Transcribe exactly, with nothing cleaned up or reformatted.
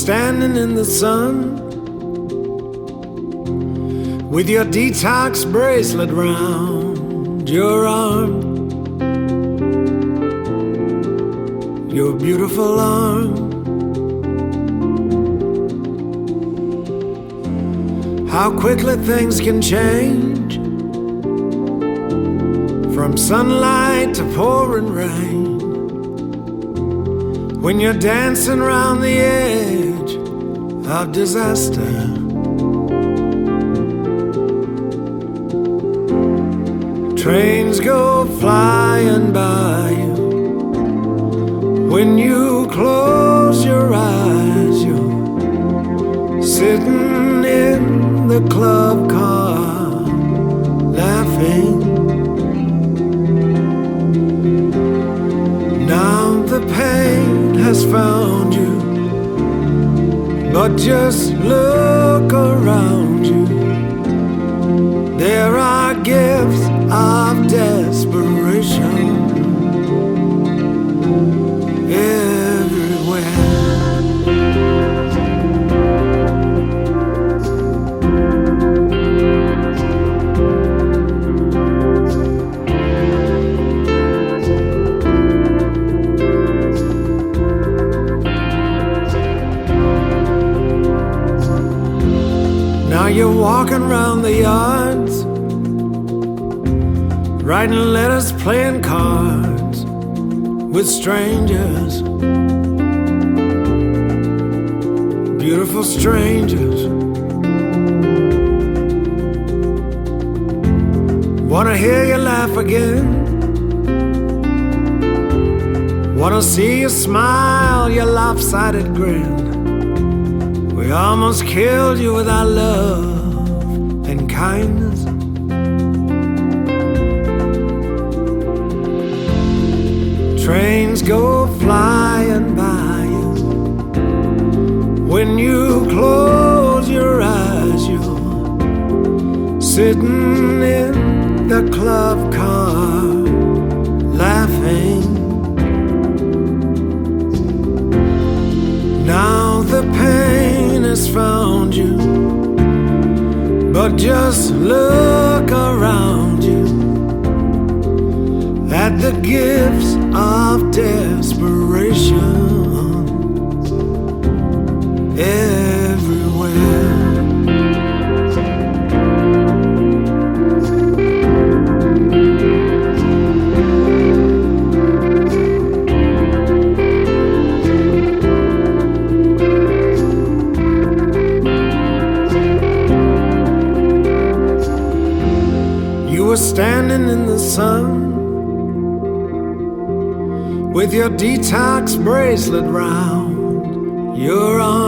standing in the sun with your detox bracelet round your arm, your beautiful arm. How quickly things can change, from sunlight to pouring rain, when you're dancing around the edge of disaster. Trains go flying by you. When you close your eyes, you're sitting in the club car, laughing. Now the pain has found you, but just look around you. There are gifts of desperation everywhere. Now you're walking around the yards, writing letters, playing cards with strangers, beautiful strangers. Wanna hear you laugh again, wanna see you smile, your lopsided grin. We almost killed you with our love and kindness. Trains go flying by you. When you close your eyes, you're sitting in the club car, laughing. Now the pain has found you, but just look around you at the gifts of desperation everywhere. You were standing in the sun with your detox bracelet round your arm,